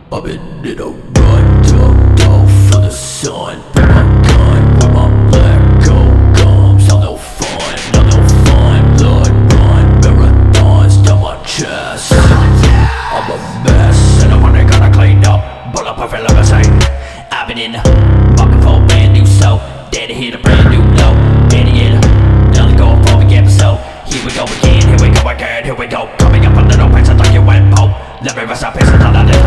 I've been in a rut, ducked off for the sun. With my gun, with my black gold gums. I'm no fun, I'm no fun. Blood run, marathons down my chest. I'm a mess, and I'm only gonna clean up. Bulletproof and limousine. I've been in the market for a brand new soul. Daddy hit a brand new note. Daddy in another go for the episode. Here we go again, here we go again, here we go. Coming up a little pace, I thought you went pope. Let me rest our pace until I live.